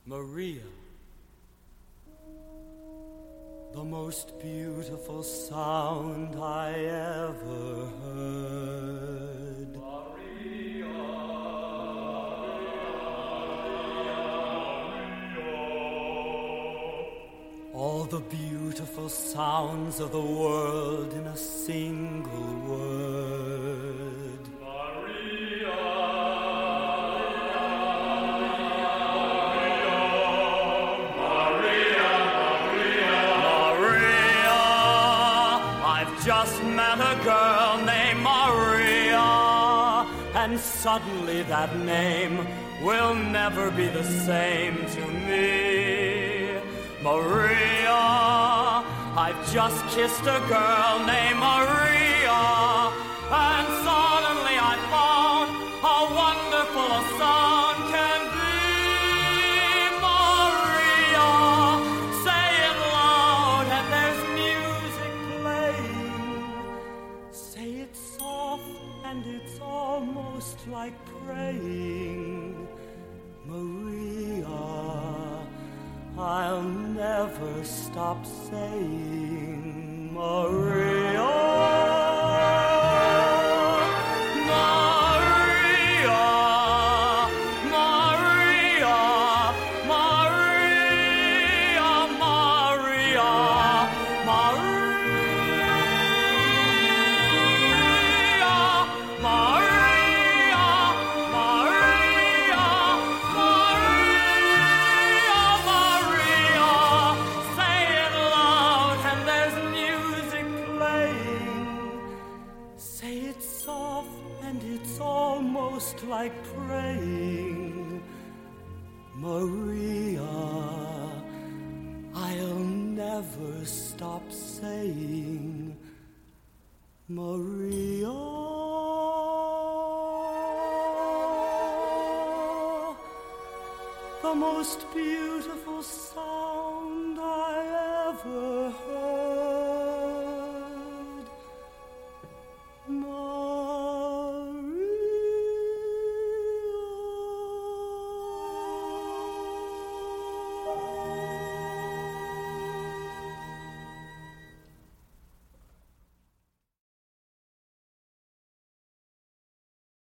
Maria, the most beautiful sound I ever heard. Maria, All the beautiful sounds of the world in a single word. Maria, Maria, I've just met a girl named Maria, and suddenly that name will never be the same to me. Maria, I've just kissed a girl named Maria, and suddenly I found how wonderful a sound can be. Maria, say it loud and there's music playing. Say it soft and it's almost like praying. Maria, I'll never stop saying Maria. Maria, Maria, Maria, Maria, Maria, Maria, Maria, say it loud and there's music playing. Say it soft and it's almost like praying. Maria, I'll never stop saying Maria. The most beautiful sound I ever heard.